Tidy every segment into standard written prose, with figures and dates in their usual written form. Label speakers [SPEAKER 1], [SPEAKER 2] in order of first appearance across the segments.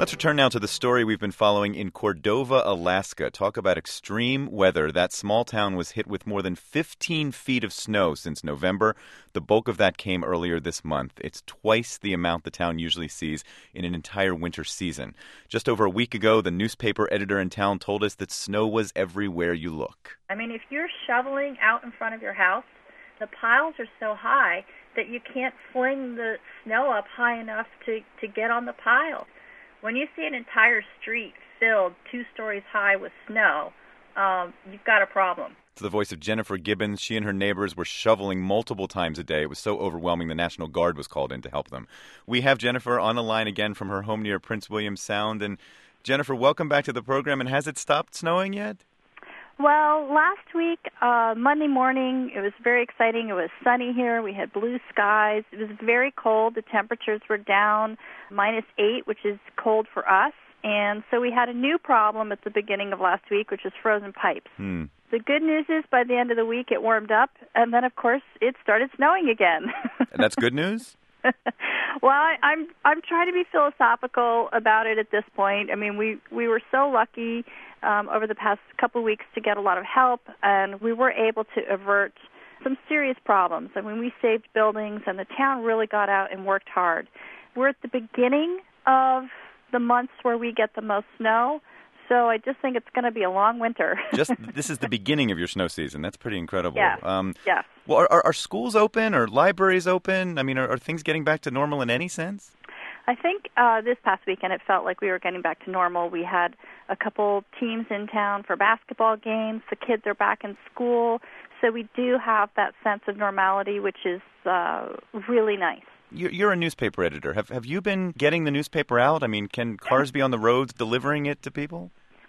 [SPEAKER 1] Let's return now to the story we've been following in Cordova, Alaska. Talk about extreme weather. That small town was hit with more than 15 feet of snow since November. The bulk of that came earlier this month. It's twice the amount the town usually sees in an entire winter season. Just over a week ago, the newspaper editor in town told us that snow was everywhere you look.
[SPEAKER 2] I mean, if you're shoveling out in front of your house, the piles are so high that you can't fling the snow up high enough to get on the piles. When you see an entire street filled 2 stories high with snow, you've got a problem.
[SPEAKER 1] It's the voice of Jennifer Gibbons. She and her neighbors were shoveling multiple times a day. It was so overwhelming the National Guard was called in to help them. We have Jennifer on the line again from her home near Prince William Sound. And Jennifer, welcome back to the program. And has it stopped snowing yet?
[SPEAKER 2] Well, last week, Monday morning, it was very exciting. It was sunny here. We had blue skies. It was very cold. The temperatures were down -8, which is cold for us. And so we had a new problem at the beginning of last week, which is frozen pipes. The good news is by the end of the week, it warmed up. And then, of course, it started snowing again.
[SPEAKER 1] That's good news?
[SPEAKER 2] Well, I'm trying to be philosophical about it at this point. I mean, we were so lucky over the past couple of weeks to get a lot of help, and we were able to avert some serious problems. I mean, we saved buildings, and the town really got out and worked hard. We're at the beginning of the months where we get the most snow, so I just think it's going to be a long winter.
[SPEAKER 1] This is the beginning of your snow season. That's pretty incredible.
[SPEAKER 2] Yeah. Yeah.
[SPEAKER 1] Well, are schools open? Are libraries open? I mean, are things getting back to normal in any sense?
[SPEAKER 2] I think this past weekend it felt like we were getting back to normal. We had a couple teams in town for basketball games. The kids are back in school. So we do have that sense of normality, which is really nice.
[SPEAKER 1] You're a newspaper editor. Have you been getting the newspaper out? I mean, can cars be on the roads delivering it to people?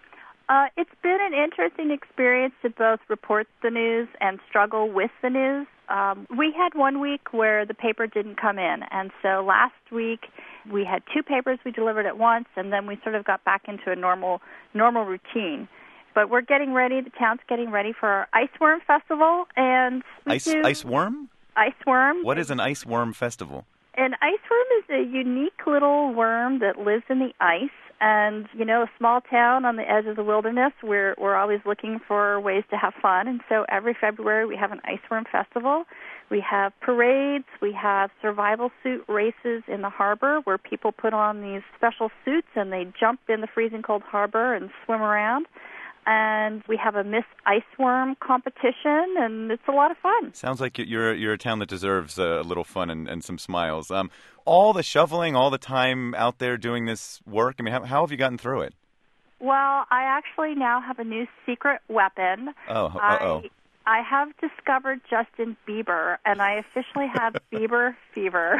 [SPEAKER 2] It's been an interesting experience to both report the news and struggle with the news. We had one week where the paper didn't come in, and so last week we had 2 papers we delivered at once, and then we sort of got back into a normal routine. But we're getting ready. The town's getting ready for our Ice Worm Festival, and
[SPEAKER 1] Ice worm?
[SPEAKER 2] Ice worm.
[SPEAKER 1] What is an ice worm festival?
[SPEAKER 2] An ice worm is a unique little worm that lives in the ice. And, you know, a small town on the edge of the wilderness, we're always looking for ways to have fun. And so every February we have an ice worm festival. We have parades. We have survival suit races in the harbor where people put on these special suits and they jump in the freezing cold harbor and swim around. And we have a Miss Ice Worm competition, and it's a lot of fun.
[SPEAKER 1] Sounds like you're a town that deserves a little fun and some smiles. All the shoveling, all the time out there doing this work, I mean, how have you gotten through it?
[SPEAKER 2] Well, I actually now have a new secret weapon.
[SPEAKER 1] Uh-oh.
[SPEAKER 2] I have discovered Justin Bieber, and I officially have Bieber fever.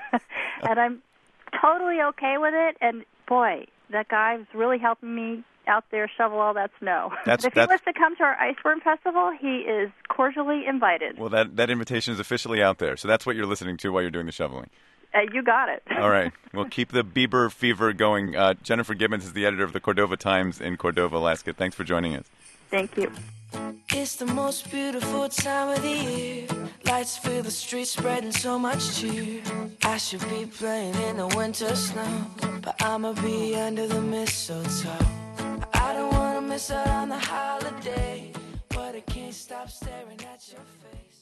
[SPEAKER 2] And I'm totally okay with it, and boy, that guy was really helping me out there shovel all that snow. If he wants to come to our Ice Worm Festival, he is cordially invited.
[SPEAKER 1] Well, that invitation is officially out there, so that's what you're listening to while you're doing the shoveling.
[SPEAKER 2] You got it.
[SPEAKER 1] All right. Well, keep the Bieber fever going. Jennifer Gibbons is the editor of the Cordova Times in Cordova, Alaska. Thanks for joining us.
[SPEAKER 2] Thank you.
[SPEAKER 3] It's the most beautiful time of the year. Lights fill the streets, spreading so much cheer. I should be playing in the winter snow, but I'ma be under the mistletoe. I don't wanna miss out on the holiday, but I can't stop staring at your face.